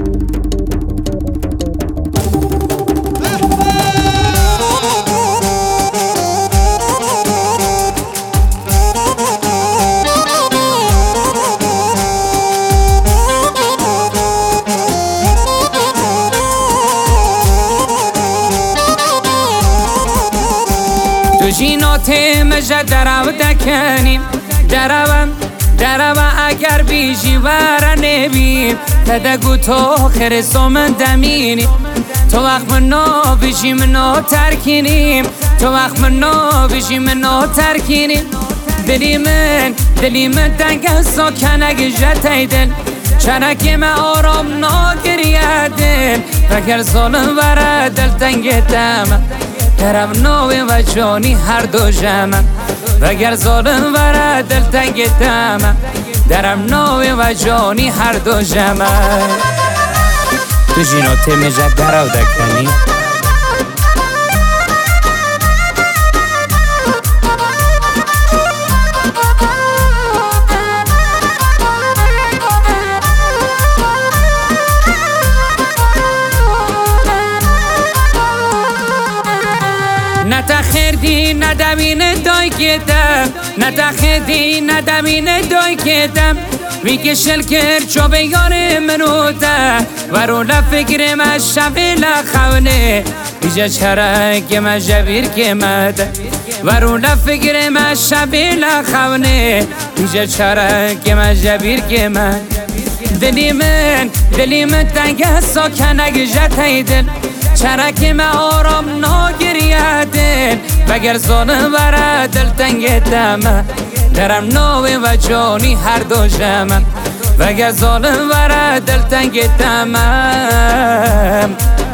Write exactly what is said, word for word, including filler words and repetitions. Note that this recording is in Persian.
جینات مجد درو دکنیم دروم دروم اگر بیشی ور نبیم تدگو تو خرسوم دمینیم تو وقت منو بیشی منو ترکینیم تو وقت منو بیشی منو ترکینیم دلی من دلی من دنگ ساکنگ جتای دل چنکی من آرام ناگریه دل فکر ظالم وره دل تنگ دمم درم نوی و جانی هر دو جمع وگر ظالم وره دل تنگ دمم درم نوی و جانی هر دو جمع تو جینات مجد درو دکنی نتخردی ندمین دای کدم نتخردی ندمین دای کدم میگه شل کرد چو به یار منو ده ورو لفکر من شب لخونه بیجا چرک من جبیر که مده ورو لفکر من شب لخونه بیجا چرک من جبیر که مده دلی من دلی من تنگ ساکنگ جتای دل چرک من آرام ناگریه دل وگر ظالم وره دل تنگ دمم درم نوی و جانی هر دو جمع وگر ظالم وره دل تنگ دمم